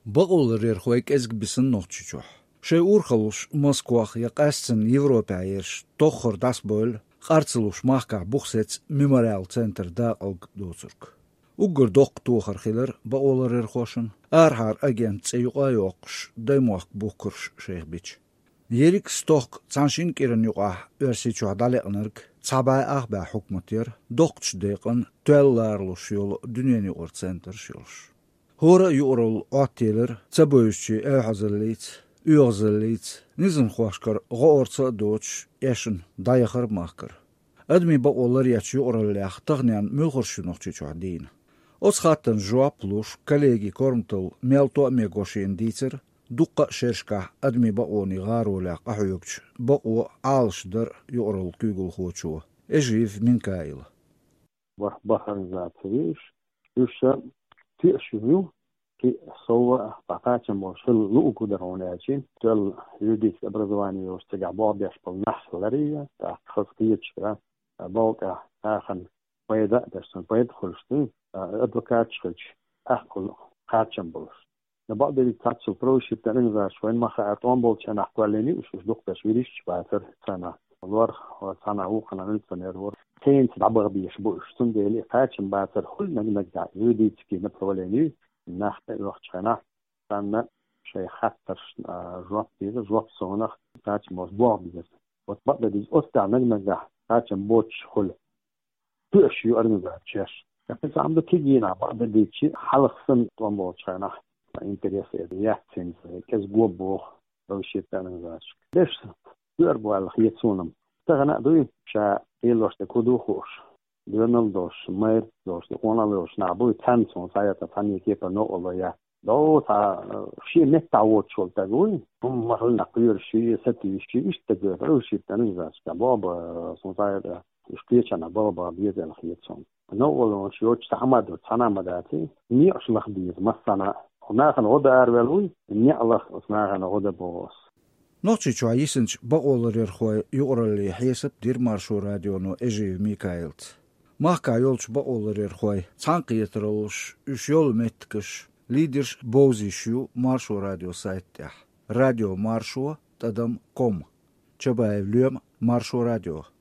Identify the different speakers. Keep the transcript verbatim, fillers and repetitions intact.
Speaker 1: Бaqolar xoyk ezg bisin noqçuçuh. Şey urxaluş Moskvah yaqasın Европаерш toxor das bol qarçılış mahka buxsets memorial center da alg dozurk. Ugur doq toxar xiler baqolar xoşun arhar agent tseyuqa yoqş daymoq buqurş şeyxbiç. Yerik stok tsanshin kirin yuqa örsiçu adale anırk sabay ahba hukmatir doqç deqan twellarluş yol dünyani or center şolş. Hora yuqrul atteler tsaboyuşçu ev hazırlayıt, üy hazırlayıt, nizin xoşkar qoortsa doç eşin dayaxır mahkır. Admi baqolar yaçı yuqrulaq tağniyan mülxurşu noqçuçu deyin. Oz xattan joapluş kolegi kormtul melto megoşin ditsir, duqqa şerşka admi baqoni garolaq ahuyukç, baqo alşdır yuqrul kügül xoçu. Ejiv Minkail.
Speaker 2: Vah bahar zatiriş, üşa تأشيو كي صوّا بقاتم وصل لوكو دروناتين تل يديك أبرزواني واستجع بعض يشبه نحس لرية تخصية شرا باوكا آخن ويدا درسن ويد خلشتين أدوكات شخش أخل قاتم بولش نبعد اللي تاتسو بروشي بتنزع شوين ما خاطون بولشان أحواليني وشوش دوك تشويريش باتر سنة الور وسنة وقنا نلسن يرور كين تدعبغ بيشبوش تندي قاتم باتر كل نجمع يديك كي نبروليني ناخ الوقت شنا كان شيء خطر جواب بيز جواب صونخ قاتم مصبوع بيز وتبقى دي أستع نجمع قاتم بوتش خل تأشيو أرنجع تشاش بس عم بتجينا بعد دي شيء حلق سن طنبوت شنا إنتريس إديات سن كذبوا بوخ لو شيء تنزاش ليش يربوا على خيط سونم تغنى دوي شا إيلوش تكودو خوش دونال دوش مير دوش تقونا دوش نعبوي تانسون سايا تفاني كيف نو الله يا لو تا شيء نتعود شو تقول هم مثلا نقير شيء ستي شيء إيش تقول لو شيء تنزاش كبابا سون سايا إشتيش أنا بابا بيز الخيط سون نو الله شو تعمد وتنا مداتي نيش لخبيز مثلا هناك نغدا أربعون نيا الله هناك نغدا بوس
Speaker 1: Noqçuçu ayısınç baqolar erxoy yuqrali hesap dir marşu radyonu Ejiv Mikailt. Mahka yolç baqolar erxoy çanqiyetırılış üç yol metkiş lider bozişu marşu radyo saytda. Radio marşu tadam kom. Çabayevlüyem marşu radyo.